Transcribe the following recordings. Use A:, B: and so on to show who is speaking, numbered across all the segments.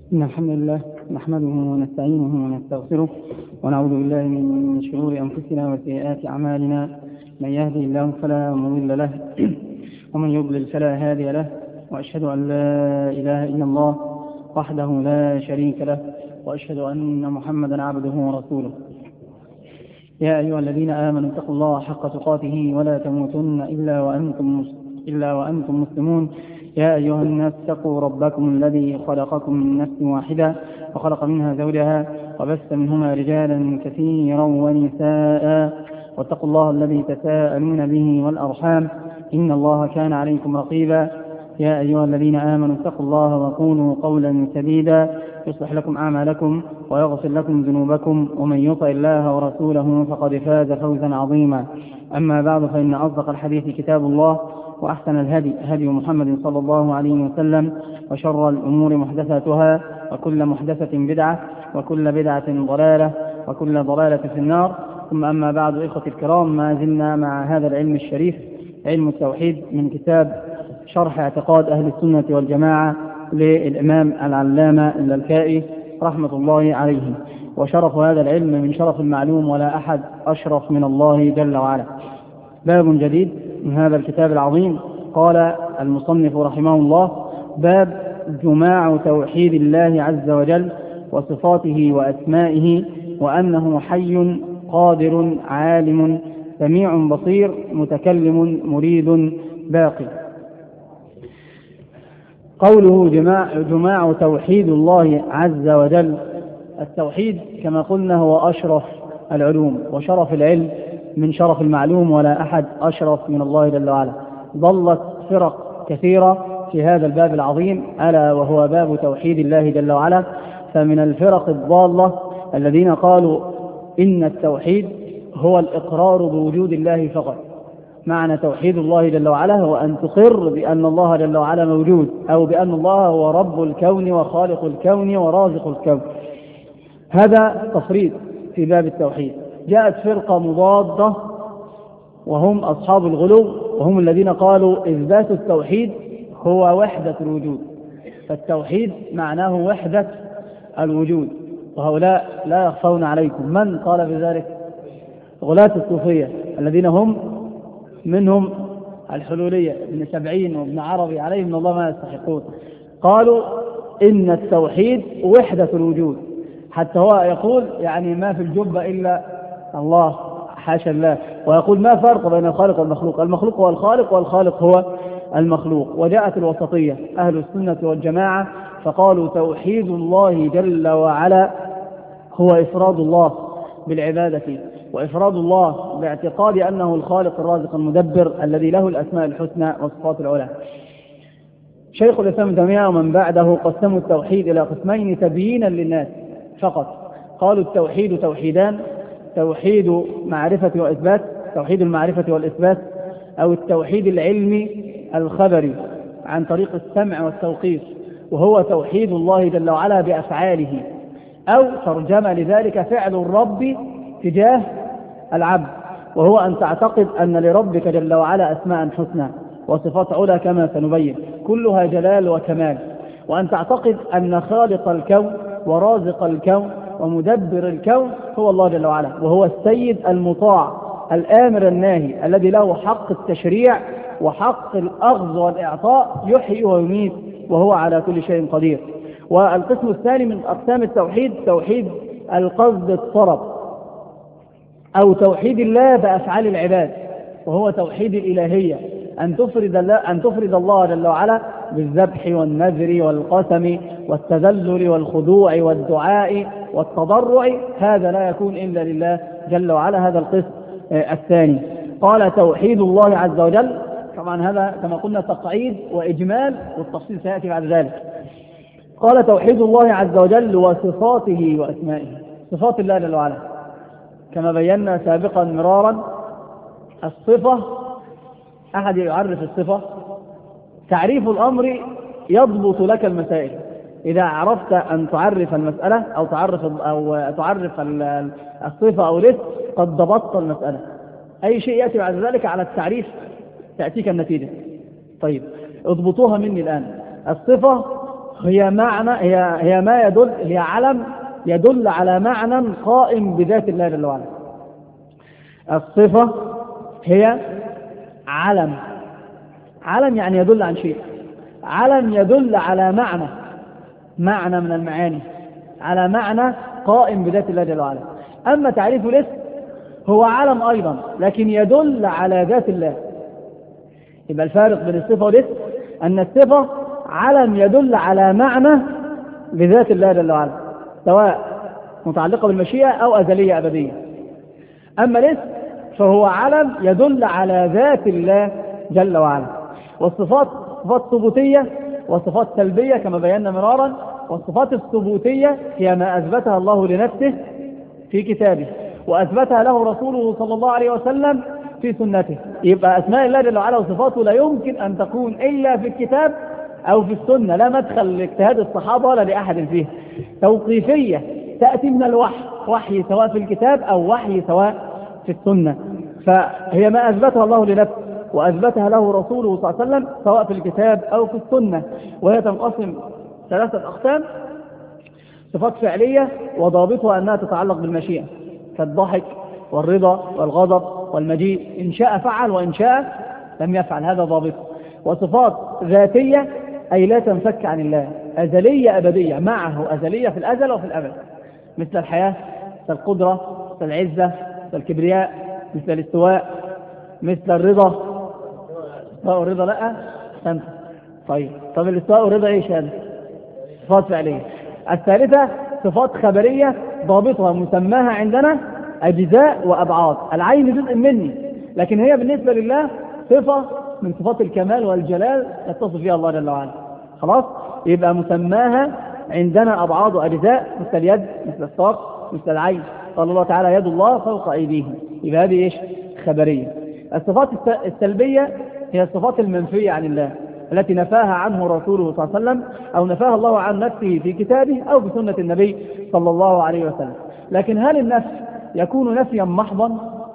A: إن الحمد لله نحمده ونستعينه ونستغفره ونعوذ بالله من شرور أنفسنا وسيئات أعمالنا. من يهدي الله فلا مضل له ومن يضلل فلا هادي له، وأشهد أن لا إله إلا الله وحده لا شريك له، وأشهد أن محمدا عبده ورسوله. يا أيها الذين آمنوا اتقوا الله حق تقاته ولا تموتن إلا وأنتم مسلمون. يا أيها الناس اتقوا ربكم الذي خلقكم من نفس واحدة وخلق منها زوجها وبث منهما رجالا كثيرا ونساء، واتقوا الله الذي تساءلون به والأرحام إن الله كان عليكم رقيبا. يا أيها الذين آمنوا اتقوا الله وقولوا قولا سديدا يصلح لكم أعمالكم ويغفر لكم ذنوبكم، ومن يطع الله ورسوله فقد فاز فوزا عظيما. أما بعد، فإن أصدق الحديث كتاب الله، وأحسن الهدي هدي محمد صلى الله عليه وسلم، وشر الأمور محدثاتها، وكل محدثة بدعة، وكل بدعة ضلالة، وكل ضلالة في النار. ثم أما بعد، إخوتي الكرام، ما زلنا مع هذا العلم الشريف، علم التوحيد، من كتاب شرح اعتقاد أهل السنة والجماعة للإمام العلامة اللالكائي رحمة الله عليه. وشرف هذا العلم من شرف المعلوم، ولا أحد أشرف من الله جل وعلا. باب جديد من هذا الكتاب العظيم. قال المصنف رحمه الله: باب جماع توحيد الله عز وجل وصفاته وأسمائه، وأنه حي قادر عالم سميع بصير متكلم مريد باقي. قوله جماع توحيد الله عز وجل. التوحيد كما قلنا هو أشرف العلوم، وشرف العلم من شرف المعلوم، ولا أحد أشرف من الله جل وعلا. ضلت فرق كثيرة في هذا الباب العظيم، ألا وهو باب توحيد الله جل وعلا. فمن الفرق الضالة الذين قالوا إن التوحيد هو الإقرار بوجود الله فقط. معنى توحيد الله جل وعلا هو أن تقر بأن الله جل وعلا موجود، أو بأن الله هو رب الكون وخالق الكون ورازق الكون. هذا تفريط في باب التوحيد. جاءت فرقة مضادة وهم أصحاب الغلو، وهم الذين قالوا إثبات التوحيد هو وحدة الوجود، فالتوحيد معناه وحدة الوجود. وهؤلاء لا يخفون عليكم. من قال بذلك؟ غلاة الصوفية، الذين هم منهم الحلولية، ابن سبعين وابن عربي عليهم من الله ما يستحقون. قالوا إن التوحيد وحدة الوجود، حتى هو يقول يعني ما في الجبة إلا الله، حاشا الله. ويقول ما فرق بين الخالق والمخلوق؟ المخلوق هو الخالق، والخالق هو المخلوق. وجاءت الوسطية أهل السنة والجماعة فقالوا توحيد الله جل وعلا هو إفراد الله بالعبادة، وإفراد الله باعتقاد أنه الخالق الرازق المدبر الذي له الأسماء الحسنى والصفات العلى. شيخ الإسلام ابن تيمية ومن بعده قسموا التوحيد إلى قسمين تبيينا للناس فقط. قالوا التوحيد توحيدان: توحيد معرفة وإثبات، توحيد المعرفة والإثبات، أو التوحيد العلمي الخبري عن طريق السمع والتوقيف، وهو توحيد الله جل وعلا بأفعاله، أو ترجمة لذلك فعل الرب تجاه العبد، وهو أن تعتقد أن لربك جل وعلا أسماء حسنى وصفات علا كما سنبين، كلها جلال وكمال. وأن تعتقد أن خالق الكون ورازق الكون ومدبر الكون هو الله جل وعلا، وهو السيد المطاع الآمر الناهي الذي له حق التشريع وحق الأخذ والإعطاء، يحيي ويميت، وهو على كل شيء قدير. والقسم الثاني من أقسام التوحيد توحيد القصد الطرب، أو توحيد الله بأفعال العباد، وهو توحيد الإلهية، أن تفرد الله جل وعلا بالذبح والنذر والقسم والتذلل والخضوع والدعاء والتضرع. هذا لا يكون إلا لله جل وعلا. هذا القسم الثاني. قال توحيد الله عز وجل. طبعا هذا كما قلنا تقعيد وإجمال، والتفصيل سيأتي بعد ذلك. قال توحيد الله عز وجل وصفاته وأسمائه. صفات الله جل وعلا كما بينا سابقا مرارا. الصفة، أحد يعرف الصفة، تعريف الأمر يضبط لك المسائل. إذا عرفت أن تعرف المسألة أو تعرف الصفة أو الاسم قد ضبطت المسألة. أي شيء يأتي بعد ذلك على التعريف تأتيك النتيجة. طيب اضبطوها مني الآن. الصفة هي معنى، هي ما يدل، هي علم يدل على معنى قائم بذات الله جل وعلا. الصفة هي علم، علم يعني يدل عن شيء، علم يدل على معنى من المعاني، على معنى قائم بذات الله جل وعلا. أما تعريف الاسم هو علم أيضا لكن يدل على ذات الله. يبقى الفارق بين الصفة والاسم أن الصفة علم يدل على معنى بذات الله جل وعلا، سواء متعلقة بالمشيئة أو أزلية أبدية. أما الاسم فهو علم يدل على ذات الله جل وعلا. والصفات صفات ثبوتية وصفات سلبية كما بينا مرارا. والصفات الثبوتية هي ما أثبتها الله لنفسه في كتابه وأثبتها له رسوله صلى الله عليه وسلم في سنته. يبقى أسماء الله جل وعلا وصفاته لا يمكن أن تكون إلا في الكتاب أو في السنة، لا مدخل لاجتهاد الصحابة ولا لأحد فيه. توقيفية تأتي من الوحي، وحي سواء في الكتاب أو وحي سواء في السنة، فهي ما أثبتها الله لنفسه وأثبتها له رسوله صلى الله عليه وسلم سواء في الكتاب أو في السنة. وهي تنقسم 3 أقسام: صفات فعلية وضابطها أنها تتعلق بالمشيئة كالضحك والرضا والغضب والمجيء، إن شاء فعل وإن شاء لم يفعل، هذا ضابطه. وصفات ذاتية أي لا تنفك عن الله، أزلية أبدية، معه أزلية في الأزل وفي الأبد، مثل الحياة، مثل القدرة، مثل العزة، مثل الكبرياء، مثل الاستواء، مثل الرضا. والرضا لا أنت. طب الاستواء والرضا إيش هذا؟ صفات فعلية. الثالثة صفات خبرية ضابطها مسماها عندنا أجزاء وأبعاد، العين جزء مني لكن هي بالنسبة لله صفة من صفات الكمال والجلال يتصف فيها الله جل وعلا. خلاص، يبقى مسماها عندنا أبعاد وأجزاء، مثل اليد، مثل الساق، مثل العين. قال الله تعالى يد الله فوق أيديهم، يبقى هذه إيش؟ خبرية. الصفات السلبية هي الصفات المنفية عن الله التي نفاها عنه رسوله صلى الله عليه وسلم أو نفاها الله عن نفسه في كتابه أو بسنة النبي صلى الله عليه وسلم. لكن هل النفي يكون نفيا محضا؟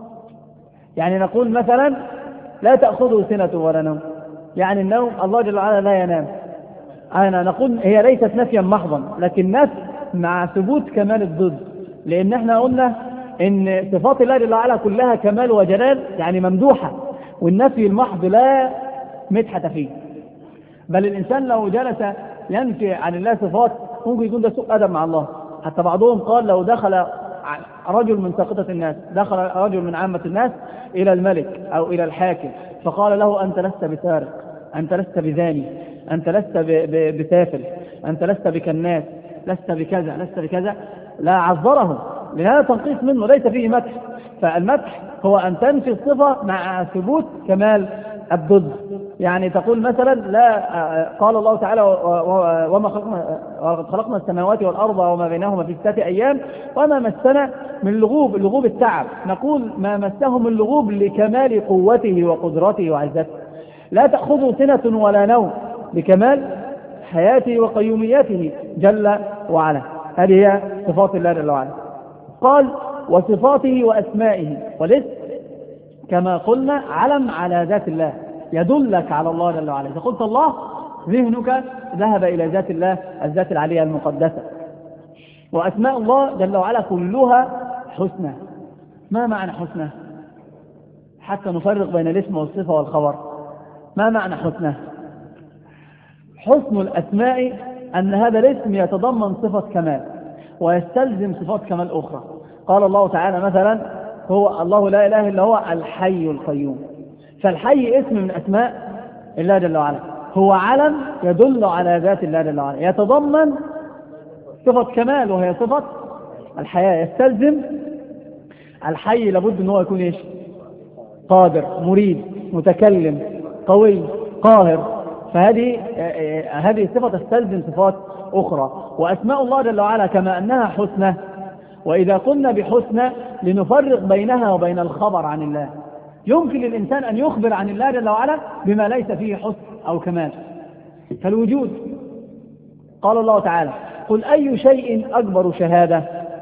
A: يعني نقول مثلا لا تأخذه سنة ولا نوم، يعني النوم الله جل وعلا لا ينام. أنا نقول هي ليست نفيا محضا لكن نفي مع ثبوت كمال الضد، لأن احنا قلنا إن صفات الله جل وعلا كلها كمال وجلال يعني ممدوحة، والنفي المحض لا مدحة فيه. بل الإنسان لو جلس ينفي عن الله صفات ممكن يكون ده سوء أدب مع الله. حتى بعضهم قال لو دخل رجل من ساقطة الناس، دخل رجل من عامة الناس إلى الملك أو إلى الحاكم فقال له أنت لست بسارق، أنت لست بزاني، أنت لست بسافل، أنت لست بكناس، لست بكذا، لست بكذا، لا عذره، لهذا تنقيص منه ليس فيه مدح. فالمدح هو أن تنفي الصفة مع ثبوت كمال الضد. يعني تقول مثلا لا، قال الله تعالى وما خلقنا السماوات والأرض وما بينهما في 6 أيام وما مسنا من لغوب. اللغوب التعب، نقول ما مسه من لغوب لكمال قوته وقدرته وعزته. لا تأخذه سنة ولا نوم بكمال حياته وقيوميته جل وعلا. هذه هي صفات الله جل وعلا. قال وصفاته وأسمائه، والاسم كما قلنا علم على ذات الله يدلك على الله جل وعلا. إذا قلت الله ذهنك ذهب إلى ذات الله، الذات العلية المقدسة. وأسماء الله جل وعلا كلها حسنى. ما معنى حسنى؟ حتى نفرق بين الاسم والصفة والخبر. ما معنى حسنى؟ حسن الأسماء أن هذا الاسم يتضمن صفة كمال ويستلزم صفات كمال أخرى. قال الله تعالى مثلا هو الله لا إله إلا هو الحي القيوم، فالحي اسم من أسماء الله جل وعلا، هو علم يدل على ذات الله جل وعلا، يتضمن صفة كمال وهي صفة الحياة. يستلزم الحي لابد أنه يكون إيش؟ قادر، مريد، متكلم، قوي، قاهر. فهذه الصفة تستلزم صفات أخرى. وأسماء الله جل وعلا كما أنها حسنى، وإذا قلنا بحسنى لنفرق بينها وبين الخبر عن الله. يمكن للإنسان أن يخبر عن الله جل وعلا بما ليس فيه حسن أو كمال كالوجود. قال الله تعالى قل أي شيء أكبر شهادة؟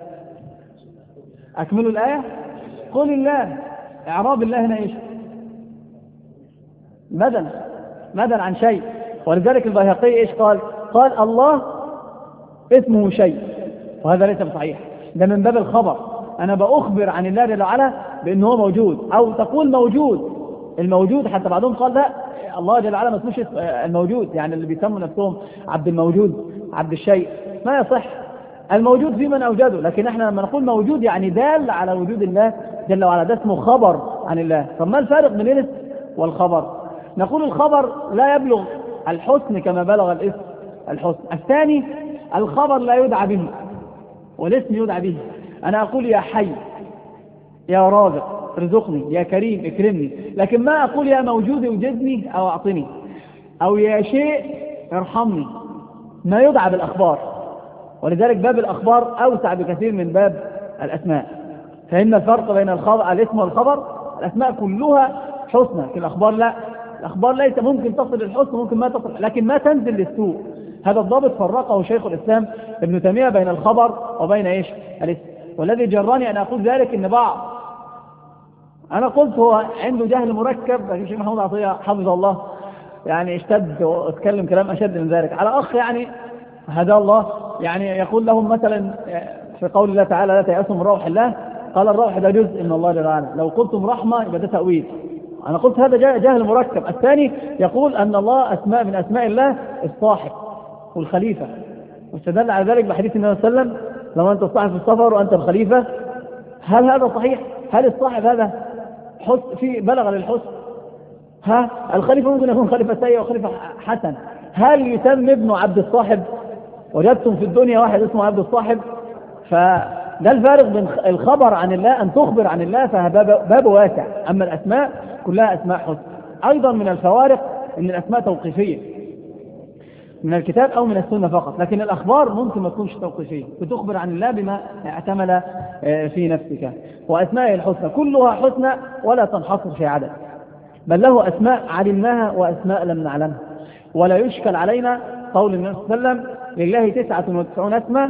A: أكملوا الآية. قل الله. إعراب الله هنا إيش؟ بدل عن شيء. ولذلك البيهقي إيش قال؟ قال الله اسمه شيء، وهذا ليس بصحيح، ده من باب الخبر. أنا بأخبر عن الله جل وعلا بأنه هو موجود، أو تقول موجود. الموجود حتى بعضهم قال لا، الله جل وعلا ما اسموش الموجود، يعني اللي بيسموا نفسهم عبد الموجود عبد الشيء، ما يصح. الموجود في من أوجده، لكن احنا لما نقول موجود يعني دال على وجود الله جل وعلا، ده اسمه خبر عن الله. فما الفارق بين الاسم والخبر؟ نقول الخبر لا يبلغ الحسن كما بلغ الاسم الحسن. الثاني الخبر لا يدعى به والاسم يدعى به. أنا أقول يا حي، يا رازق ارزقني، يا كريم اكرمني، لكن ما أقول يا موجود اوجدني أو أعطني، أو يا شيء ارحمني، ما يدعى بالأخبار. ولذلك باب الأخبار أوسع بكثير من باب الأسماء. فإن الفرق بين الاسم والخبر، الأسماء كلها حسنى، في الأخبار لا، الأخبار ليس ممكن تصل للحسن ممكن ما تصل، لكن ما تنزل للسوء. هذا الضابط فرقه شيخ الإسلام ابن تيمية بين الخبر وبين إيش؟ الاسم. والذي جرني أن أقول ذلك إن بعض، أنا قلت هو عنده جهل مركب، لكن الشيخ محمود عطية حفظه الله يعني اشتد واتكلم كلام أشد من ذلك على أخ يعني هدى الله، يعني يقول لهم مثلا في قول الله تعالى لا تيأسوا من روح الله، قال الروح ده جزء من الله جل وعلا، لو قلتم رحمة يبقى ده تأويل. أنا قلت هذا جهل مركب. الثاني يقول أن الله أسماء من أسماء الله الصاحب والخليفة، واستدل على ذلك بحديث النبي صلى الله عليه وسلم لو أنت الصاحب في السفر وأنت الخليفة. هل هذا صحيح؟ هل الصاحب هذا في بلغ للحسن؟ الخليفة ممكن يكون خليفة سيء وخليفة حسن. هل يسمى ابنه عبد الصاحب؟ وجدتم في الدنيا واحد اسمه عبد الصاحب؟ فده الفارق بين الخبر عن الله، أن تخبر عن الله، فباب واسع. أما الأسماء كلها أسماء حسن. أيضا من الفوارق أن الأسماء توقيفية من الكتاب أو من السنة فقط، لكن الأخبار ممكن ما تكونش توقيفية، بتخبر عن الله بما اعتمل في نفسك. وأسماء الحسنى كلها حسنى ولا تنحصر في عدد، بل له أسماء علمناها وأسماء لم نعلمها. ولا يشكل علينا قول النبي صلى الله عليه وسلم لله 99 اسما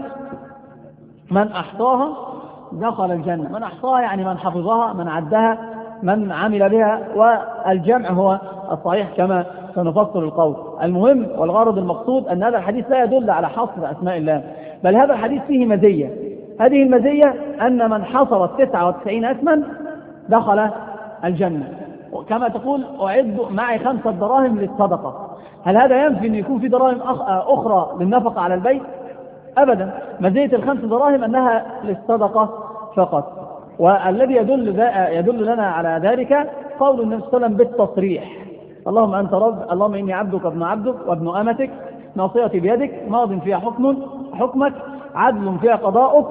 A: من أحصاها دخل الجنة. من أحصاها يعني من حفظها، من عدها، من عمل بها، والجمع هو الصحيح كما سنفصل القول. المهم والغرض المقصود أن هذا الحديث لا يدل على حصر أسماء الله، بل هذا الحديث فيه مزية. هذه المزية أن من حصر 99 اسما دخل الجنة. وكما تقول أعد معي 5 دراهم للصدقة. هل هذا ينفي أن يكون في دراهم أخرى للنفقة على البيت؟ أبدا. مزية ال5 دراهم أنها للصدقة فقط. والذي يدل لنا على ذلك قول النبي صلى الله عليه وسلم بالتصريح: اللهم أنت رب، اللهم إني عبدك ابن عبدك وابن أمتك، ناصيتي بيدك، ماض فيها حكمك، عدل فيها قضاؤك،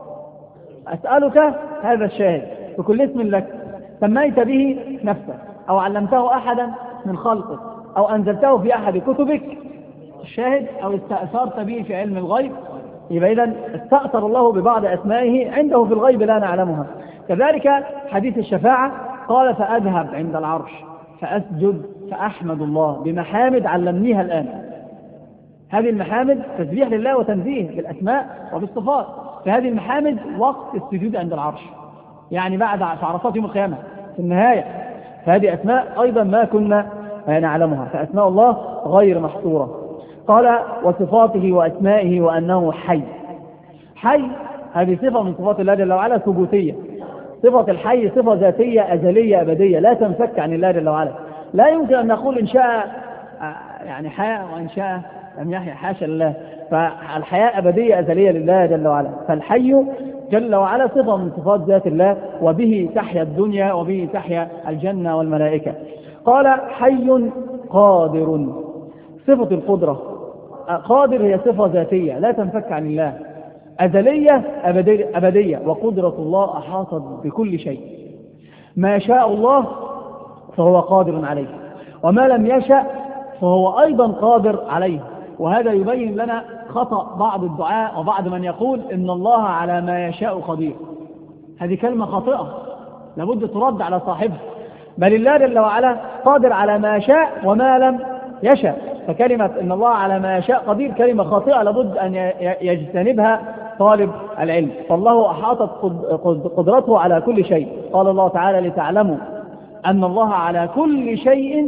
A: أسألك هذا الشاهد بكل اسم لك سميت به نفسك أو علمته أحدا من خلقك أو أنزلته في أحد كتبك، الشاهد، أو استأثرت به في علم الغيب. يبقى إذن استأثر الله ببعض أسمائه عنده في الغيب لا نعلمها. كذلك حديث الشفاعة قال: فأذهب عند العرش فأسجد فأحمد الله بمحامد علمنيها الآن. هذه المحامد تسبيح لله وتنزيه بالأسماء وبالصفات. فهذه المحامد وقت السجود عند العرش، يعني بعد عرصات يوم القيامة في النهاية. فهذه أسماء أيضا ما كنا نعلمها، فأسماء الله غير محصورة. قال: وصفاته وأسمائه وأنه حي. حي هذه صفة من صفات الله جل وعلا ثبوتية. صفة الحي صفة ذاتية أزلية أبدية لا تنفك عن الله جل وعلا. لا يمكن أن نقول إن شاء يعني حياة وإن شاء لم يحيا، حاشا لله. فالحياة أبدية أزلية لله جل وعلا. فالحي جل وعلا صفة من صفات ذات الله، وبه تحيا الدنيا وبه تحيا الجنة والملائكة. قال: حي قادر. صفة القدرة، قادر هي صفة ذاتية لا تنفك عن الله، أزلية أبدية. وقدرة الله أحاطت بكل شيء، ما شاء الله فهو قادر عليه، وما لم يشأ فهو أيضا قادر عليه. وهذا يبين لنا خطأ بعض الدعاء وبعض من يقول إن الله على ما يشاء قدير. هذه كلمة خاطئة لابد ترد على صاحبها. بل الله جل وعلا قادر على ما شاء وما لم يشاء. فكلمة إن الله على ما يشاء قدير كلمة خاطئة لابد أن يجتنبها طالب العلم. فالله أحاطت قدرته على كل شيء. قال الله تعالى: لتعلموا أن الله على كل شيء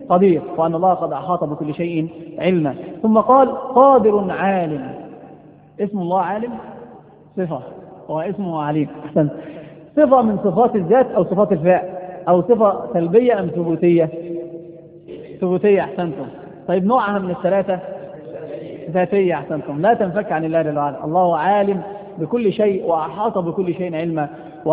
A: قدير، وأن الله قد أحاط بكل شيء علما. ثم قال قادر عالم. اسم الله عالم صفة، واسمه عليم. أحسن. صفة من صفات الذات أو صفات الفعل، أو صفة سلبية أم ثبوتية؟ ثبوتية. أحسنتم. طيب نوعها من الثلاثة؟ ذاتية. أحسنتم. لا تنفك عن الله جل وعلا. الله عالم بكل شيء وأحاط بكل شيء علما.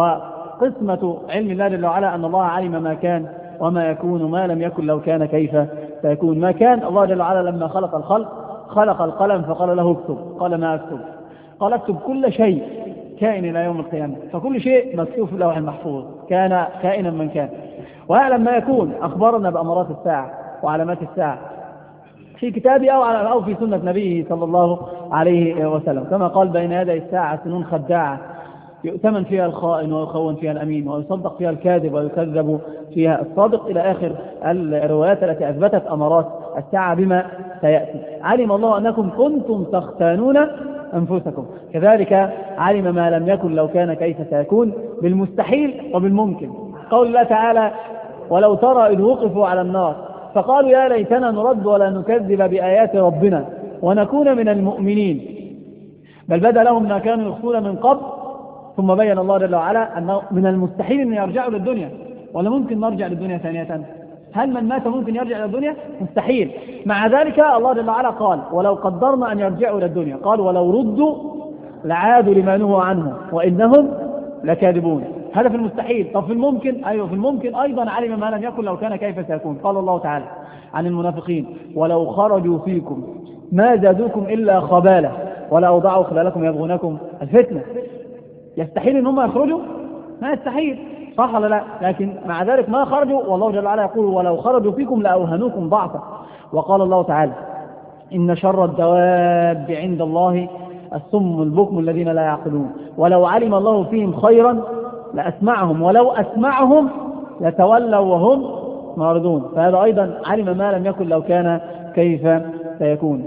A: وقسمة علم الله جل وعلا أن الله علم ما كان وما يكون، ما لم يكن لو كان كيف سيكون. ما كان، الله جل وعلا لما خلق الخلق خلق القلم فقال له اكتب، قال ما اكتب؟ قال اكتب كل شيء كائن إلى يوم القيامة، فكل شيء مكتوب في اللوح المحفوظ، كان كائنا من كان. ويعلم ما يكون، أخبرنا بأمارات الساعة وعلامات الساعة في كتابه أو في سنة نبيه صلى الله عليه وسلم، كما قال بين يدي الساعة سنون خداعة يؤتمن فيها الخائن ويخون فيها الأمين، ويصدق فيها الكاذب ويكذب فيها الصادق، إلى آخر الروايات التي أثبتت أمارات الساعة بما سيأتي. علم الله أنكم كنتم تختانون أنفسكم، كذلك علم ما لم يكن لو كان كيف سيكون، بالمستحيل وبالممكن. قول الله تعالى ولو ترى إذ وقفوا على النار فقالوا يا ليتنا نرد ولا نكذب بآيات ربنا ونكون من المؤمنين، بل بدا لهم ما كانوا يخفون من قبل. ثم بين الله جل وعلا أنه من المستحيل أن يرجعوا للدنيا، ولا ممكن نرجع للدنيا ثانية؟ هل من مات ممكن يرجع للدنيا؟ مستحيل. مع ذلك الله جل وعلا قال ولو قدرنا أن يرجعوا للدنيا، قال ولو ردوا لعادوا لما نهوا عنه وإنهم لكاذبون. هذا في المستحيل. طب في الممكن؟ أيوه في الممكن أيضا علم ما لم يكن لو كان كيف سيكون. قال الله تعالى عن المنافقين ولو خرجوا فيكم ما زادوكم إلا خبالة ولا أوضعوا خلالكم يبغونكم الفتنة. يستحيل ان هم يخرجوا؟ ما يستحيل، صح ولا لا؟ لكن مع ذلك ما خرجوا، والله جل وعلا يقول ولو خرجوا فيكم لأوهنوكم ضعفا. وقال الله تعالى إن شر الدواب عند الله الصم البكم الذين لا يعقلون ولو علم الله فيهم خيرا لأسمعهم ولو أسمعهم لتولوا وهم معرضون. فهذا أيضا علم ما لم يكن لو كان كيف سيكون.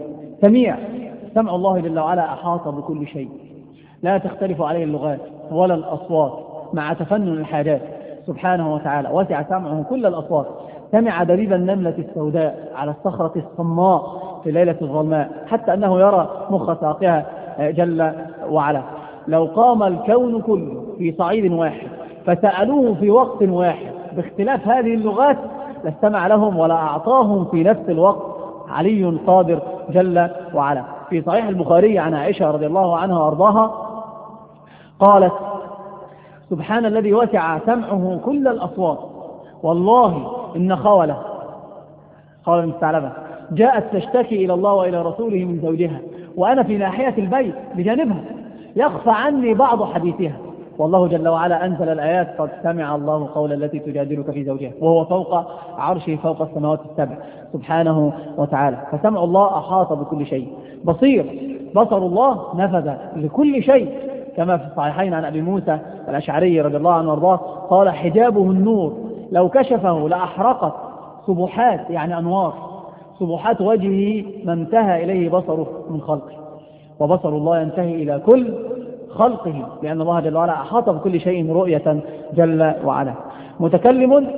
A: سمع الله جل وعلا أحاط بكل شيء، لا تختلف عليه اللغات ولا الأصوات، مع تفنن الحاجات سبحانه وتعالى. وسع سمعه كل الأصوات. سمع دبيب النملة السوداء على الصخرة الصماء في ليلة الظلماء، حتى أنه يرى مخ ساقها جل وعلا. لو قام الكون كله في صعيد واحد فسألوه في وقت واحد باختلاف هذه اللغات لاستمع لهم ولا أعطاهم في نفس الوقت. علي قادر جل وعلا. في صحيح البخاري عن عائشة رضي الله عنها وأرضاها قالت سبحان الذي وسع سمعه كل الأصوات، والله إن خولة المستعلبة جاءت تشتكي إلى الله وإلى رسوله من زوجها وأنا في ناحية البيت بجانبها يخفى عني بعض حديثها، والله جل وعلا أنزل الآيات قد سمع الله قول التي تجادلك في زوجها وهو فوق عرشه فوق السماوات السبع سبحانه وتعالى. فسمع الله أحاط بكل شيء. بصر الله نفذ لكل شيء، كما في الصحيحين عن أبي موسى الأشعري رضي الله عنه وارضاه قال حجابه النور لو كشفه لأحرقت سبحات، يعني أنوار سبحات وجهه ما انتهى إليه بصره من خلقه. وبصر الله ينتهي إلى كل خلقه، لأن الله جل وعلا أحاط بكل شيء رؤية جل وعلا. متكلم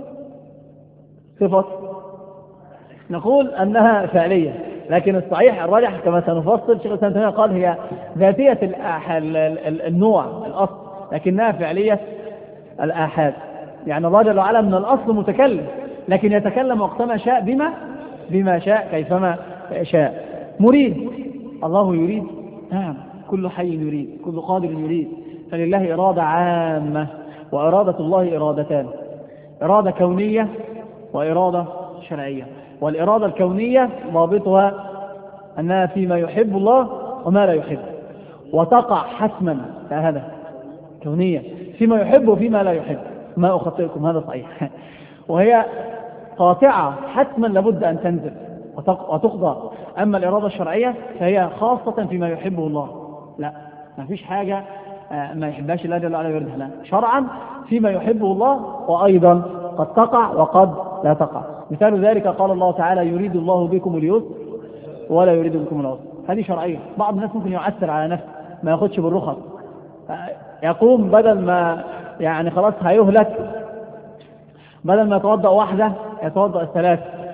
A: صفة نقول أنها فعلية، لكن الصحيح الراجح كما سنفصل شيخ الإسلام تيمية قال هي ذاتية النوع الأصل، لكنها فعلية الآحاد. يعني الله جل وعلا من الأصل متكلم، لكن يتكلم وقتما شاء بما شاء كيفما شاء. مريد، الله يريد، نعم كل حي يريد، كل قادر يريد. فلله إرادة عامة، وإرادة الله إرادتان: إرادة كونية وإرادة شرعية. والإرادة الكونية ضابطها أنها فيما يحب الله وما لا يحب، وتقع حتما هذا كونية فيما يحب وفيما لا يحب. ما أخطئكم، هذا صحيح. وهي قاطعة حتما لابد أن تنزل وتقضى. أما الإرادة الشرعية فهي خاصة فيما يحبه الله، لا ما فيش حاجة ما يحبهاش الله جل وعلا يردها لنا شرعا فيما يحبه الله، وأيضا قد تقع وقد لا تقع. مثال ذلك قال الله تعالى يريد الله بكم اليسر ولا يريد بكم العسر. هذه شرعية. بعض الناس ممكن يعسر على نفسه ما ياخدش بالرخص، يقوم بدل ما يعني خلاص هيهلك، بدل ما يتوضأ واحدة يتوضأ الثلاث،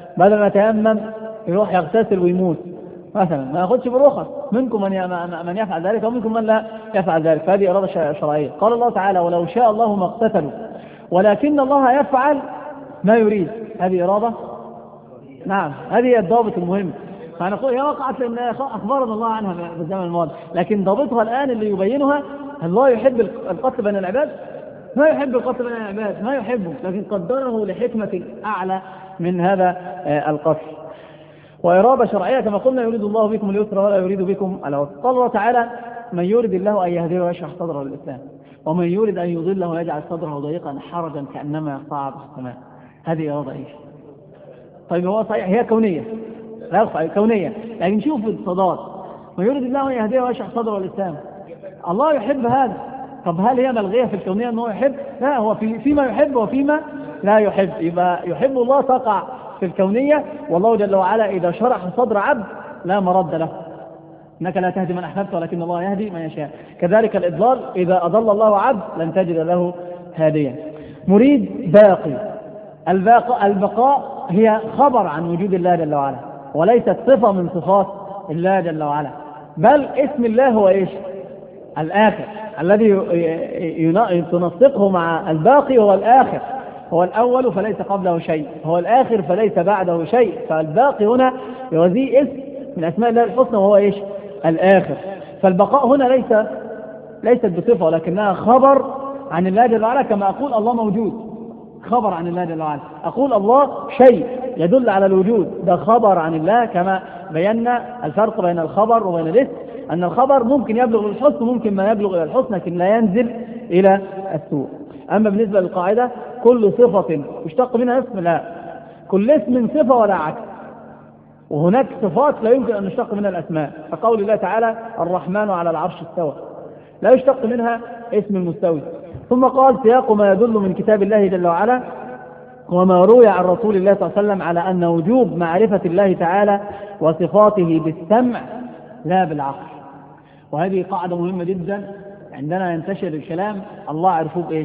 A: بدل ما يتيمم يروح يغتسل ويموت مثلا، ما ياخدش بالرخص. منكم من يفعل ذلك ومنكم من لا يفعل ذلك، فهذه إرادة شرعية. قال الله تعالى ولو شاء الله ما اقتتلوا ولكن الله يفعل ما يريد، هذه إرادة. نعم، هذه الضابط المهم. فنقول هي وقعت لأن أخبرنا الله عنها في الزمن الماضي، لكن ضابطها الآن اللي يبينها الله يحب القتل بين العباد؟ ما يحب القتل بين العباد، ما يحبه، لكن قدره لحكمة أعلى من هذا القتل. وإرادة شرعية كما قلنا يريد الله بكم اليسر ولا يريد بكم العسر. قال الله تعالى من يريد الله أن يهديه ويشرح صدره للإسلام ومن يريد أن يضله ويجعل صدره ضيقا حرجا كأنما يصعد في السماء. هذه إرادة إيش؟ طيب هو صحيح هي كونية، لا يخفى كونية، لكن شوف الصداد من يريد الله أن يهديه ويشرح صدره للإسلام، الله يحب هذا. طب هل هي ملغية في الكونية أنه يحب؟ لا، هو فيما يحب وفيما لا يحب. يبقى يحب الله تقع في الكونية، والله جل وعلا إذا شرح صدر عبد لا مرد له، إنك لا تهدي من أحببت ولكن الله يهدي من يشاء. كذلك الإضلال إذا أضل الله عبد لن تجد له هاديا. مريد باقي. البقاء هي خبر عن وجود الله جل وعلا، وليست صفة من صفات الله جل وعلا، بل اسم الله هو إيش؟ الآخر، الذي تنسقه مع الباقي هو الآخر. هو الأول فليس قبله شيء، هو الآخر فليس بعده شيء. فالباقي هنا يوازيه اسم من أسماء الله الحسنى وهو إيش؟ الآخر. فالبقاء هنا ليست بصفة ولكنها خبر عن الله جل وعلا. كما أقول الله موجود، خبر عن الله جل وعلا. أقول الله شيء يدل على الوجود، ده خبر عن الله. كما بينا الفرق بين الخبر وبين الاسم، أن الخبر ممكن يبلغ الحسن وممكن ما يبلغ إلى الحسن لكن لا ينزل إلى السوء. أما بالنسبة للقاعدة كل صفة يشتق منها اسم، لا، كل اسم صفة ولا عكس. وهناك صفات لا يمكن أن نشتق منها الأسماء، فقول الله تعالى الرحمن على العرش استوى لا يشتق منها اسم المستوي. ثم قال سياق ما يدل من كتاب الله جل وعلا وما روي عن رسول الله صلى الله عليه وسلم على أن وجوب معرفة الله تعالى وصفاته بالسمع لا بالعقل. وهذه قاعدة مهمة جدا. عندنا ينتشر الكلام الله عرفوه بإيش؟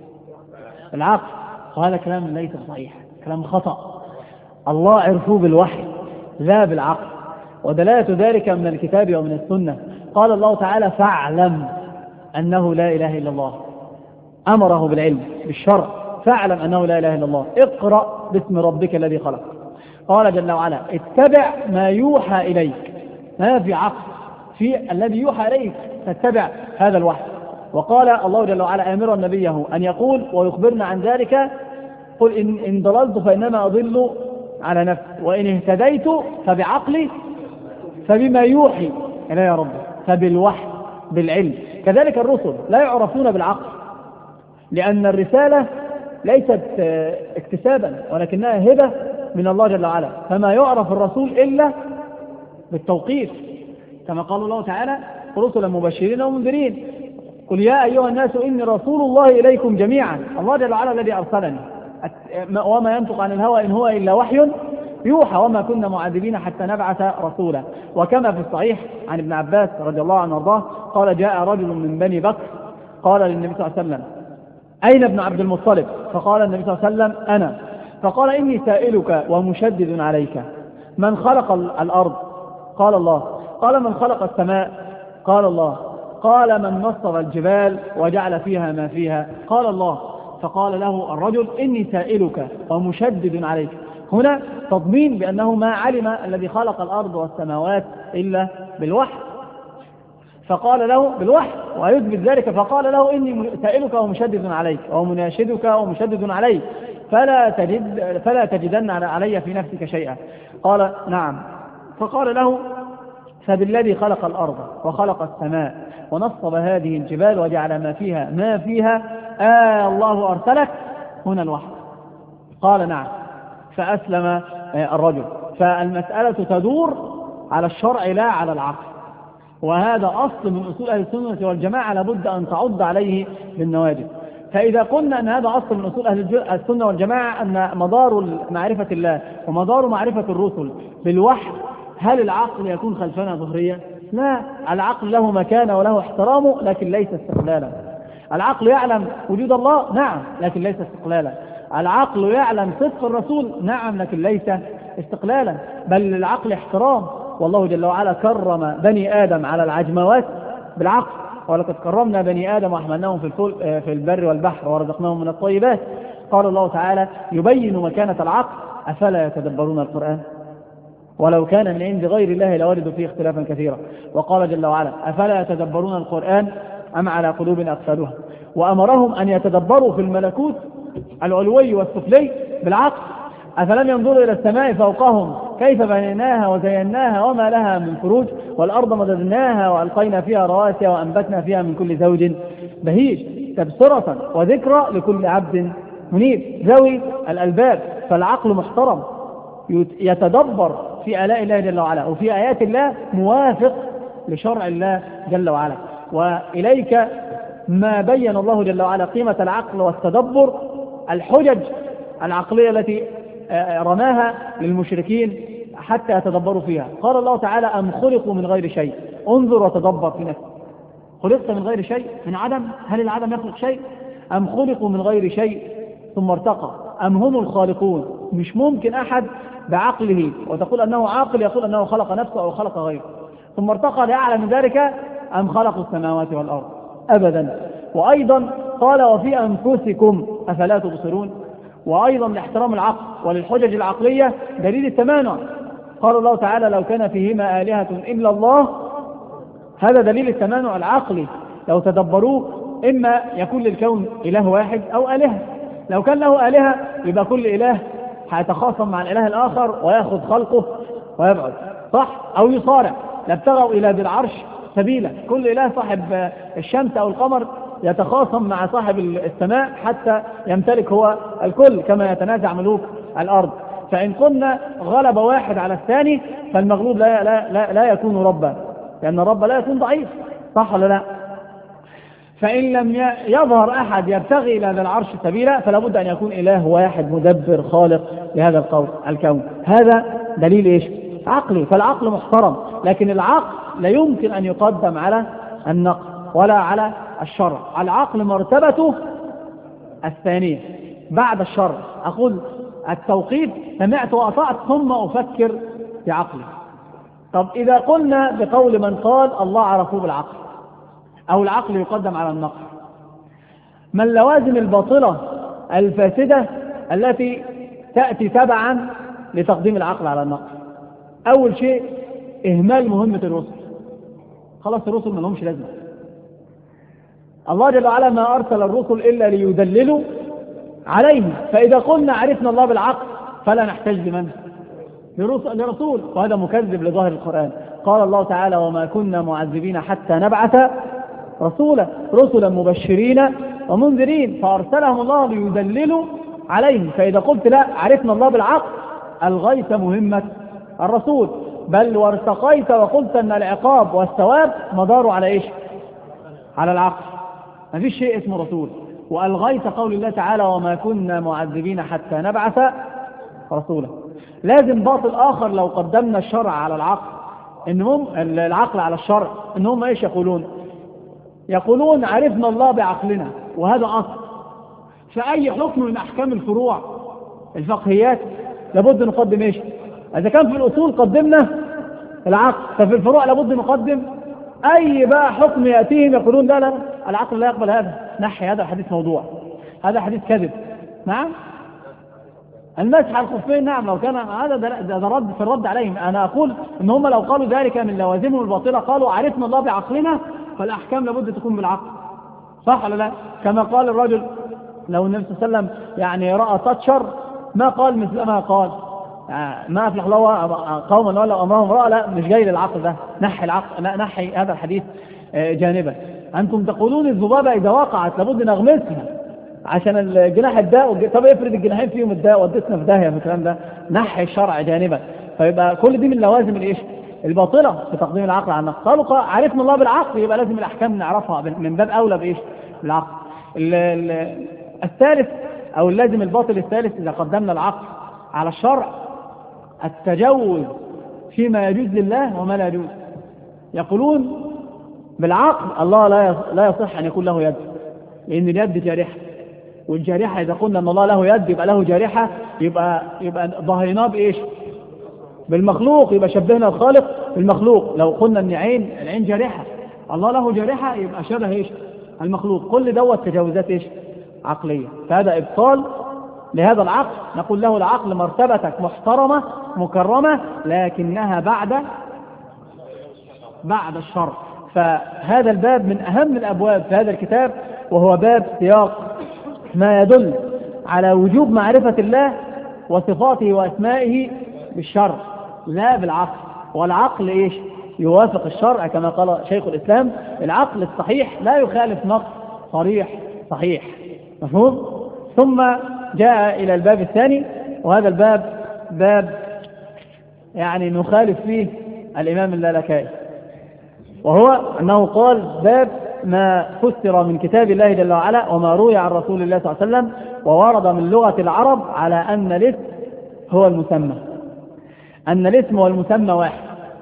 A: العقل، وهذا كلام ليس صحيح، كلام خطأ. الله عرفوه بالوحي لا بالعقل، ودلالة ذلك من الكتاب ومن السنة. قال الله تعالى فاعلم أنه لا إله إلا الله، أمره بالعلم بالشرع، فاعلم أنه لا إله إلا الله، اقرأ باسم ربك الذي خلق. قال جل وعلا اتبع ما يوحى إليك، ما في عقل في الذي يوحى إليك، فاتبع هذا الوحي. وقال الله جل وعلا آمرا نبيه أن يقول ويخبرنا عن ذلك قل إن ضللت فإنما أضل على نفسي وإن اهتديت فبعقلي فبما يوحي إلي ربي، فبالوحي بالعلم. كذلك الرسل لا يعرفون بالعقل، لأن الرسالة ليست اكتسابا ولكنها هبة من الله جل وعلا، فما يعرف الرسول إلا بالتوقيف. كما قال الله تعالى رسلا مبشرين ومنذرين قل يا أيها الناس إني رسول الله إليكم جميعا. الله جل وعلا الذي أرسلني، وما ينطق عن الهوى إن هو إلا وحي يوحى وما كنا معذبين حتى نبعث رسولا. وكما في الصحيح عن ابن عباس رضي الله عنه وارضاه قال جاء رجل من بني بكر قال للنبي صلى الله عليه وسلم أين ابن عبد المطلب؟ فقال النبي صلى الله عليه وسلم أنا. فقال إني سائلك ومشدد عليك من خلق الأرض؟ قال الله. قال من خلق السماء؟ قال الله. قال من نصب الجبال وجعل فيها ما فيها؟ قال الله. فقال له الرجل إني سائلك ومشدد عليك. هنا تضمين بأنه ما علم الذي خلق الأرض والسماوات إلا بالوحي، فقال له بالوحي ويثبت ذلك. فقال له إني سائلك ومشدد عليك ومناشدك ومشدد عليك فلا تجدن علي في نفسك شيئا. قال نعم. فقال له فبالذي خلق الأرض وخلق السماء ونصب هذه الجبال وجعل ما فيها الله أرسلك؟ هنا الوحي. قال نعم. فأسلم الرجل. فالمسألة تدور على الشرع لا على العقل، وهذا أصل من أصول أهل السنة والجماعة لابد أن تعض عليه بالنواجذ. فإذا قلنا أن هذا أصل من أصول أهل السنة والجماعة أن مدار معرفة الله ومدار معرفة الرسل بالوحي، هل العقل يكون خلفنا ظهريا؟ لا، العقل له مكانه وله احترامه لكن ليس استقلالا. العقل يعلم وجود الله نعم لكن ليس استقلالا. العقل يعلم صدق الرسول نعم لكن ليس استقلالا، بل للعقل احترام. والله جل وعلا كرم بني آدم على العجموات بالعقل، ولقد كرمنا بني آدم وحملناهم في البر والبحر ورزقناهم من الطيبات. قال الله تعالى يبين مكانة العقل: أفلا يتدبرون القرآن ولو كان من عند غير الله لوجدوا فيه اختلافا كثيرا. وقال جل وعلا: أفلا يتدبرون القرآن أم على قلوب أقفالها. وأمرهم أن يتدبروا في الملكوت العلوي والسفلي بالعقل. أفلم ينظروا إلى السماء فوقهم كيف بنيناها وزيناها وما لها من فروج، والأرض مددناها وألقينا فيها رواسي وأنبتنا فيها من كل زوج بهيج، تبصرة وذكرى لكل عبد منيب ذوي الألباب. فالعقل محترم يتدبر في آلاء الله جل وعلا وفي آيات الله، موافق لشرع الله جل وعلا. وإليك ما بين الله جل وعلا قيمة العقل والتدبر، الحجج العقلية التي رماها للمشركين حتى يتدبروا فيها. قال الله تعالى: أم خلقوا من غير شيء. انظر وتدبر في نفسك، خلقت من غير شيء، من عدم؟ هل العدم يخلق شيء؟ أم خلقوا من غير شيء ثم ارتقى أم هم الخالقون. مش ممكن أحد بعقله وتقول أنه عاقل يقول أنه خلق نفسه أو خلق غيره ثم ارتقى لأعلى من ذلك أم خلقوا السماوات والأرض، أبدا. وأيضا قال: وفي أنفسكم أفلا تبصرون. وأيضا لاحترام العقل وللحجج العقلية دليل التمانع. قال الله تعالى: لو كان فيهما آلهة إلا الله. هذا دليل التمانع العقلي، لو تدبروه إما يكون للكون إله واحد أو آلهة. لو كان له آلهة يبقى كل إله هيتخاصم مع الإله الآخر ويأخذ خلقه ويبعد، صح؟ أو يصارع، لابتغوا إلى ذي العرش سبيلا. كل إله صاحب الشمس أو القمر يتخاصم مع صاحب السماء حتى يمتلك هو الكل، كما يتنازع ملوك الأرض. فإن قلنا غلب واحد على الثاني فالمغلوب لا يكون ربا، لأن الرب لا يكون ضعيف، صح ولا لا؟ فإن لم يظهر أحد يبتغي إلى ذا العرش سبيلا فلا بد أن يكون إله واحد مدبر خالق لهذا الكون. هذا دليل إيش؟ عقلي. فالعقل محترم، لكن العقل لا يمكن أن يقدم على النقل ولا على الشرع. العقل مرتبته الثانية بعد الشرع. أقول التوقيف سمعت وأطعت ثم أفكر بعقلي. طب إذا قلنا بقول من قال الله عرفوه بالعقل أو العقل يقدم على النقل، ما اللوازم الباطلة الفاسدة التي تأتي تبعا لتقديم العقل على النقل؟ أول شيء إهمال مهمة الرسل. خلاص الرسل ما لهمش لازمة. الله جل وعلا ما أرسل الرسل إلا ليدللوا عليه. فإذا قلنا عرفنا الله بالعقل فلا نحتاج لمن؟ لرسول، وهذا مكذب لظاهر القرآن. قال الله تعالى: وما كنا معذبين حتى نبعث رسولا مبشرين ومنذرين، فأرسلهم الله ليدللوا عليه. فإذا قلت لا عرفنا الله بالعقل ألغيت مهمة الرسول، بل وارتقيت وقلت أن العقاب والثواب مدار على إيش؟ على العقل. ما فيش شيء اسمه رسول. وألغيت قول الله تعالى: وما كنا معذبين حتى نبعث رسولا. لازم باطل آخر لو قدمنا الشرع على العقل، إنهم العقل على الشرع، إنهم إيش يقولون عرفنا الله بعقلنا، وهذا أصل. فأي حكم من أحكام الفروع الفقهيات لابد نقدم إيش؟ إذا كان في الأصول قدمنا العقل، ففي الفروع لابد نقدم أي بقى حكم يأتيهم يقولون لا العقل لا يقبل هذا، نحي هذا الحديث موضوع، هذا حديث كذب. نعم، المسح على الخفين، نعم، لو كان هذا ده رد في الرد عليهم. أنا أقول إن هم لو قالوا ذلك من لوازمهم الباطلة، قالوا عرفنا الله بعقلنا، فالأحكام لابد تكون بالعقل، صح ولا لا؟ كما قال الرجل لو النبي صلى الله عليه وسلم يعني رأى تتشر ما قال مثل ما قال ما أفلح الله قوما ولا أمرهم رأى، لا مش جاي للعقل ده، نحي العقل، لا نحي هذا الحديث جانبا. أنتم تقولون الذبابة إذا وقعت لابد نغمسها عشان الجناح الداء، طب افرض الجناحين فيهم الداء ودتنا في داهية في الكلام ده، نحي الشرع جانبا. فيبقى كل دي من لوازم الايش؟ الباطلة في تقديم العقل على النقل. قالوا عرفنا الله بالعقل يبقى لازم الأحكام نعرفها من باب أولى بإيش؟ بالعقل. الثالث أو اللازم الباطل الثالث إذا قدمنا العقل على الشرع التجوز فيما يجوز لله وما لا يجوز. يقولون بالعقل الله لا يصح أن يكون له يد، لأن اليد جارحة، والجارحة إذا قلنا أن الله له يد يبقى له جارحة، يبقى ظهرناه بإيش؟ بالمخلوق يبقى شبهنا الخالق بالمخلوق. لو قلنا ان العين جارحة، الله له جارحة، يبقى شبه ايش؟ المخلوق. كل دوت تجاوزات ايش؟ عقلية. فهذا ابطال لهذا العقل. نقول له العقل مرتبتك محترمة مكرمة، لكنها بعد الشر. فهذا الباب من أهم الأبواب في هذا الكتاب، وهو باب سياق ما يدل على وجوب معرفة الله وصفاته وأسمائه بالشرع لا بالعقل. والعقل إيش؟ يوافق الشرع كما قال شيخ الإسلام: العقل الصحيح لا يخالف نص صحيح. مفهوم؟ ثم جاء إلى الباب الثاني، وهذا الباب باب يعني نخالف فيه الإمام اللالكائي، وهو أنه قال: باب ما فسر من كتاب الله جل وعلا وما روي عن رسول الله صلى الله عليه وسلم وورد من لغة العرب على أن الاسم هو المسمى، أن الاسم والمسمى واحد.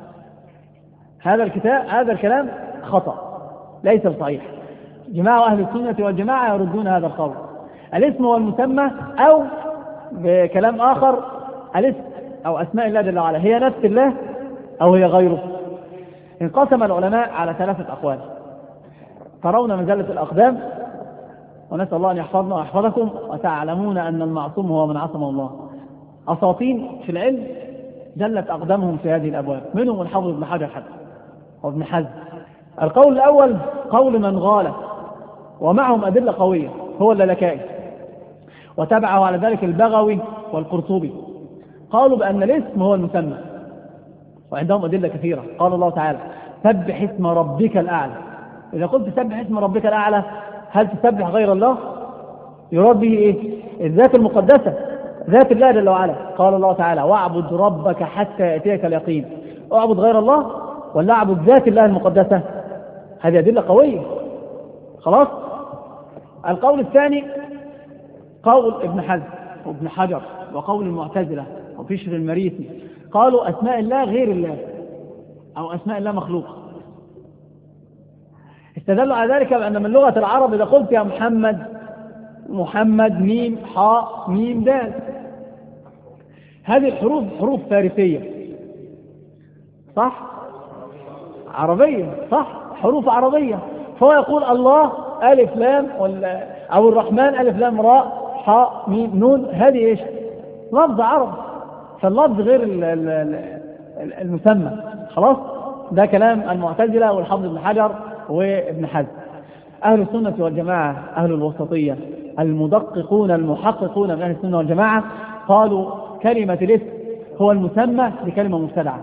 A: هذا الكلام خطأ ليس صحيح. جماعة أهل السنة والجماعة يردون هذا القول. الاسم والمسمى، أو بكلام آخر الاسم أو أسماء الله جل وعلا هي نفس الله أو هي غيره. انقسم العلماء على 3 أقوال. ترون مزلة الأقدام، ونسأل الله أن يحفظنا ويحفظكم، وتعلمون أن المعصوم هو من عصم الله. أساطين في العلم جلت أقدامهم في هذه الأبواب، منهم الحافظ ابن حجر حتى وابن حزم. القول الأول قول من غال ومعهم أدلة قوية، هو اللالكائي، وتبعه على ذلك البغوي والقرطبي. قالوا بأن الاسم هو المسمى، وعندهم أدلة كثيرة. قال الله تعالى: سبح اسم ربك الأعلى. إذا قلت سبح اسم ربك الأعلى، هل تسبح غير الله؟ يراد به إيه؟ الذات المقدسة، ذات الله جل وعلا. قال الله تعالى: واعبد ربك حتى يأتيك اليقين. اعبد غير الله ولا اعبد ذات الله المقدسة؟ هذه أدلة قوية. خلاص. القول الثاني قول ابن حزم وابن حجر وقول المعتزلة وبشر المريسي. قالوا أسماء الله غير الله، أو أسماء الله مخلوقة. استدلوا على ذلك بأن من لغة العرب إذا قلت يا محمد ميم حاء ميم دال، هذه الحروف حروف فارسية صح؟ عربية صح؟ حروف عربية. فهو يقول الله ألف لام، أو الرحمن ألف لام راء حاء ميم نون، هذه إيش؟ لفظ عرب، فاللفظ غير المسمى. خلاص. ده كلام المعتزلة والحافظ ابن حجر وابن حزم. أهل السنة والجماعة، أهل الوسطية المدققون المحققون من أهل السنة والجماعة، قالوا كلمة الاسم هو المسمى بكلمة مبتدعة،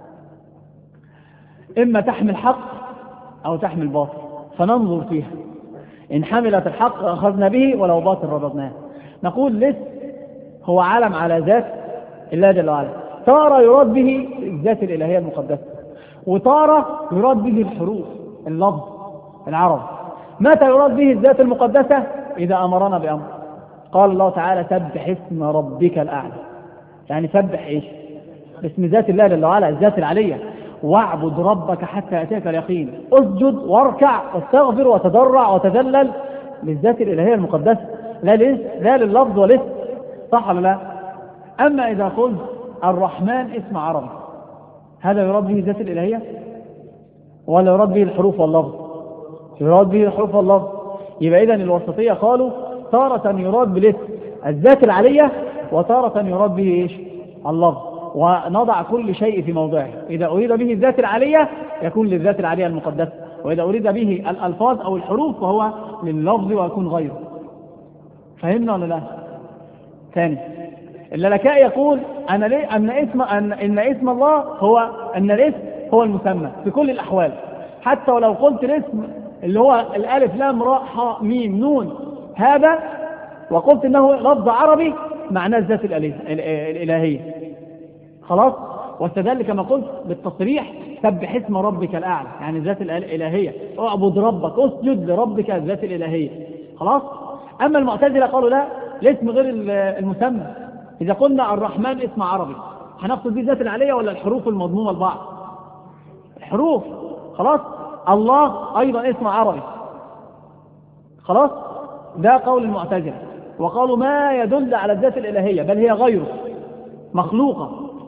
A: إما تحمل حق أو تحمل باطل، فننظر فيها. إن حملت الحق أخذنا به، ولو باطل رددناه. نقول الاسم هو علم على ذات الله جل وعلا، تارة يراد به الذات الإلهية المقدسة، وتارة يراد به الحروف اللفظ العرب. متى يراد به الذات المقدسة؟ إذا أمرنا بأمر. قال الله تعالى: سبح اسم ربك الأعلى، يعني سبح إيش؟ باسم ذات الله جل وعلا، الذات العلية. واعبد ربك حتى يأتيك اليقين، اسجد واركع واستغفر وتضرع وتذلل للذات الإلهية المقدسة، لا لللفظ والاسم. صح ولا لا؟ أما إذا قلت الرحمن اسم عربي، هذا يراد به الذات الإلهية ولا يراد به الحروف واللفظ؟ يراد به الحروف واللفظ. يبقى إذن الوسطية قالوا تارة يراد بالاسم الذات العلية، وتارة يراد به إيش؟ اللفظ. ونضع كل شيء في موضعه. إذا أريد به الذات العلية يكون للذات العلية المقدسة، وإذا أريد به الألفاظ أو الحروف فهو لللفظ ويكون غيره. فهمنا ولا لا؟ ثاني، اللالكائي يقول أن اسم الله هو أن الاسم هو المسمى في كل الأحوال، حتى ولو قلت الاسم اللي هو الألف لام راء حاء ميم نون هذا، وقلت إنه لفظ عربي معناه الذات الإلهية. خلاص. واستدل كما قلت بالتصريح: سبح اسم ربك الأعلى، يعني الذات الإلهية. اعبد ربك، اسجد لربك الذات الإلهية. خلاص. أما المعتزلة قالوا لا، الاسم غير المسمى. إذا قلنا الرحمن اسم عربي، هنقصد به الذات العلية ولا الحروف المضمومة لبعض؟ الحروف. خلاص. الله أيضا اسم عربي. خلاص. ده قول المعتزلة. وقالوا ما يدل على الذات الإلهية بل هي غيره مخلوقة،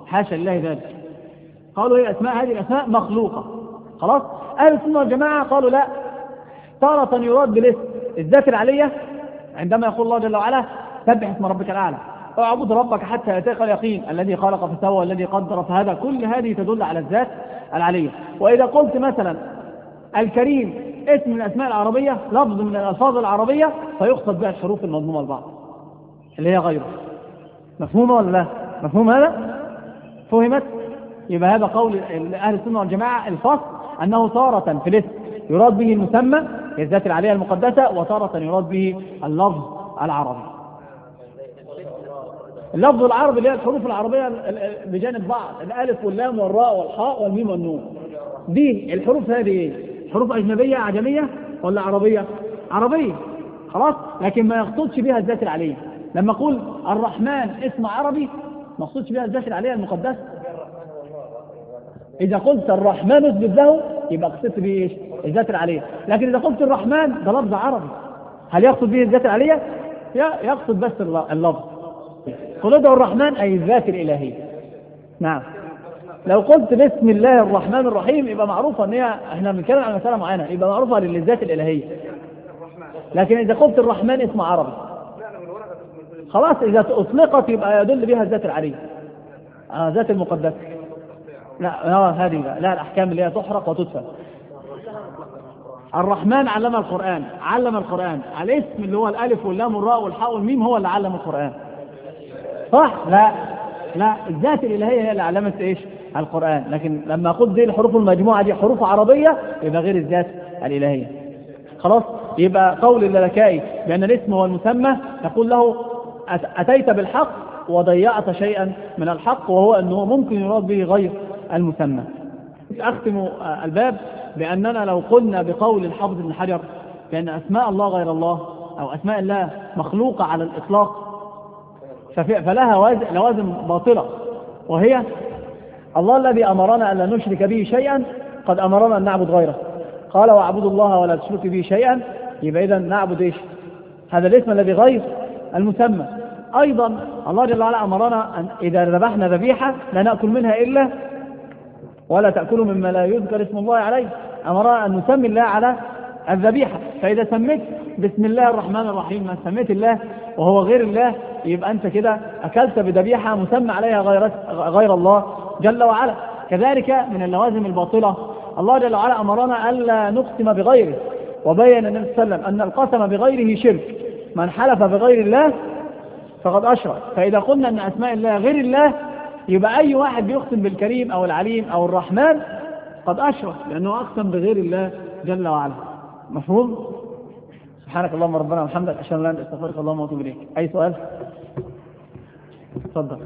A: حاشا لله ذلك. قالوا هي أسماء، هذه الأسماء مخلوقة. خلاص. أهل السنة والجماعة قالوا لا، تارة يراد بالاسم الذات العلية عندما يقول الله جل وعلا سبح اسم ربك الأعلى، اعبد ربك حتى يأتيك اليقين، الذي خلق فسوى الذي قدر فهدى، كل هذه تدل على الذات العلية. وإذا قلت مثلا الكريم اسم من الأسماء العربية، لفظ من الألفاظ العربية، فيقصد بها الحروف المضمومة لبعض اللي هي غيره. مفهومة ولا لا؟ مفهوم هذا؟ فهمت؟ يبقى هذا قول أهل السنة والجماعة الفصل، أنه تارة في الاسم يراد به المسمى هي الذات العلية المقدسة، وتارة يراد به اللفظ العربي. اللفظ العربي اللي هي الحروف العربية بجانب بعض، الألف واللام والراء والحاء والميم والنون. دي الحروف هذه ايه؟ حروف أجنبية عجمية ولا عربية؟ عربية. خلاص. لكن ما يقصدش بها الذات العلية. لما أقول الرحمن اسم عربي ما يقصدش بها الذات العلية المقدسة. إذا قلت الرحمن اثبت له يبقى قصدت به ايش؟ الذات العلية. لكن إذا قلت الرحمن ده لفظ عربي، هل يقصد به الذات العلية؟ يقصد بس اللفظ. قل ادعوا الرحمن أي الذات الإلهية. نعم. لو قلت بسم الله الرحمن الرحيم يبقى معروفة ان هي احنا بنتكلم عن مسألة معينة، يبقى معروفة للذات الإلهية. لكن إذا قلت الرحمن اسم عربي خلاص، إذا أطلقت يبقى يدل بها الذات العلية، ذات المقدسة. لا هذه لا الأحكام اللي هي تحرق وتدفن. الرحمن علم القرآن، علم القرآن. الاسم اللي هو الألف واللام والراء والحاء والميم هو اللي علم القرآن، صح؟ لا الذات الإلهية هي اللي علمت ايش؟ القرآن. لكن لما أقول دي الحروف المجموعة دي حروف عربية يبقى غير الذات الإلهية. خلاص. يبقى قول اللالكائي بأن الاسم هو المسمى نقول له أتيت بالحق وضيعت شيئا من الحق، وهو أنه ممكن يراد به غير المسمى. أختم الباب بأننا لو قلنا بقول الحافظ ابن حجر بأن أسماء الله غير الله أو أسماء الله مخلوقة على الإطلاق فلها لوازم باطلة، وهي الله الذي أمرنا أن لا نشرك به شيئا قد أمرنا أن نعبد غيره، قال واعبدوا الله ولا تشركوا به شيئا، يبقى إذا نعبد إيش؟ هذا الاسم الذي غير المسمى. أيضا الله جل وعلا أمرنا أن إذا ذبحنا ذبيحة لا نأكل منها إلا ولا تأكلوا مما لا يذكر اسم الله عليه، أمرنا أن نسمي الله على الذبيحة. فإذا سميت بسم الله الرحمن الرحيم ما سميت الله وهو غير الله يبقى أنت كده أكلت بذبيحة مسمى عليها غير الله جل وعلا. كذلك من اللوازم الباطلة الله جل وعلا أمرنا ألا نقسم بغيره، وبين النبي صلى الله عليه وسلم أن القسم بغيره شرك، من حلف بغير الله فقد أشرك. فإذا قلنا أن أسماء الله غير الله يبقى أي واحد بيقسم بالكريم أو العليم أو الرحمن قد أشرك، لأنه أقسم بغير الله جل وعلا. مفهوم؟ سبحانك اللهم ربنا وبحمدك أشهد أن لا إله إلا أنت أستغفرك اللهم وأتوب إليك. أي سؤال؟ تفضل.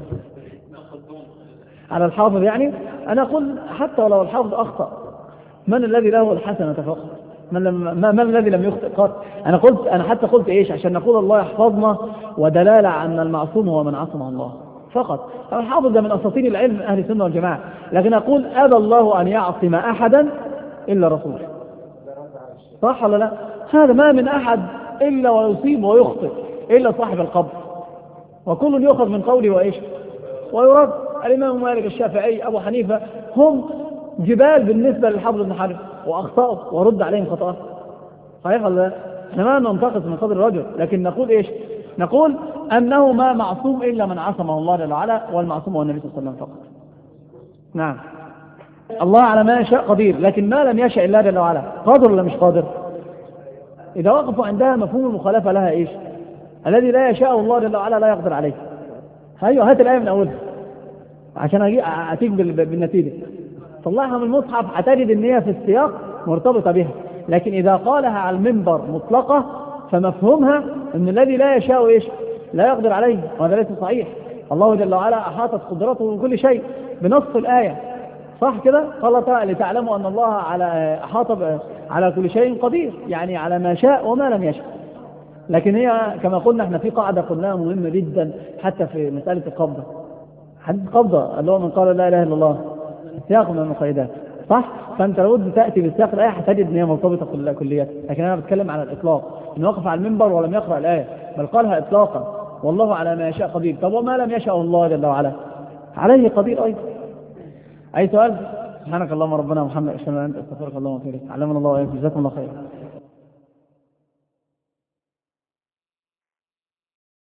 A: على الحافظ يعني أنا أقول حتى ولو الحافظ أخطأ من الذي له الحسنة فقط؟ من الذي لم يخطئ قط؟ أنا حتى قلت إيش عشان نقول الله يحفظنا ودلالة عن المعصوم هو من عصمه الله فقط. الحافظ ده من أساطين العلم أهل السنة والجماعة، لكن أقول أبى الله أن يعصم أحدا إلا رسوله، صح ولا لا؟ هذا ما من أحد إلا ويصيب ويخطئ إلا صاحب القبر، وكل يؤخذ من قوله وإيش ويرد. الإمام مالك الشافعي أبو حنيفة هم جبال بالنسبة للحافظ ابن حجر، وأخطأوا ورد عليهم خطأ. صحيح ولا لا؟ احنا ما ننتقص من قدر الرجل، لكن نقول إيش؟ نقول أنه ما معصوم إلا من عصمه الله جل وعلا، والمعصوم هو النبي صلى الله عليه وسلم فقط. نعم. الله على ما يشاء قدير، لكن ما لم يشاء الله جل وعلا قادر ولا مش قادر؟ إذا وقفوا عندها مفهوم المخالفة لها إيش؟ الذي لا يشاء الله جل وعلا لا يقدر عليه. هات الآية من أولها عشان أتيك بالنتيجة. طلعها من المصحف هتجد إن هي في السياق مرتبطة بها، لكن إذا قالها على المنبر مطلقة فمفهومها أن الذي لا يشاء إيش؟ لا يقدر عليه، وهذا ليس صحيح. الله جل وعلا أحاطت قدرته بكل شيء بنص الآية، صح كده؟ قال تعالى لتعلموا أن الله أحاط على كل شيء قدير، يعني على ما شاء وما لم يشاء. لكن هي كما قلنا احنا في قاعدة قلناها مهمة جدا حتى في مسألة القبضة. حديث القبضة اللي هو من قال لا إله إلا الله سياق من المقيدات، صح؟ فأنت لو تأتي بالسياق الآية هتجد أن هي مرتبطة كليات، لكن أنا بتكلم على الإطلاق، إن وقف على المنبر ولم يقرأ الآية بل قالها إطلاقا والله على ما يشاء قدير. طب وما لم يشاء الله جل وعلا؟ عليه قدير أيضا. أي سؤال؟ سبحانك اللهم ربنا وبحمدك أشهد أن لا إله إلا أنت أستغفرك اللهم وأتوب إليك. علمنا الله وإياكم، جزاكم الله خيرا.